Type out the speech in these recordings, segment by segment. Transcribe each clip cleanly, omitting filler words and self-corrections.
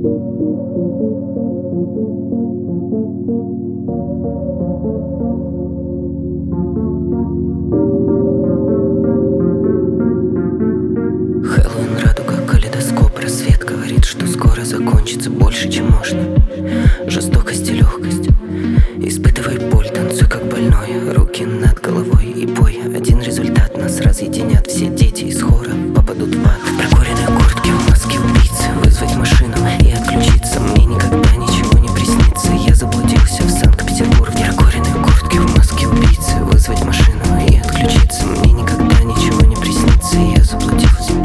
Хэллоуин, радуга, калейдоскоп. Рассвет говорит, что скоро закончится больше, чем можно. Жестокость и легкость. Испытывай боль, танцуй как больной. Руки над головой и пой. Один результат: нас разъединят. Все дети из хора попадут в ад. В прокуренной куртке, в маске убийцы. Вызвать машину и отключиться. Мне никогда ничего не приснится. Я заблудился в Санкт-Петербурге. В прокуренной куртке, в маске убийцы. Вызвать машину и отключиться. Мне никогда ничего не приснится. Я заблудился.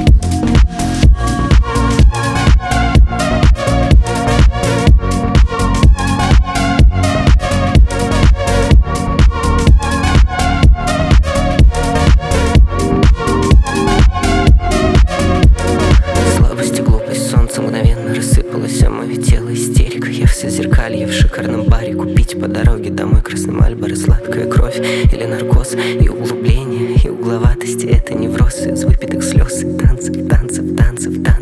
Мгновенно рассыпалось, а мое тело истерика. Я все зеркалье в шикарном баре. Купить по дороге домой красный Мальборо, сладкая кровь или наркоз. И углубление, и угловатости — это невроз из выпитых слез. И танцев, танцев, танцев, танцев.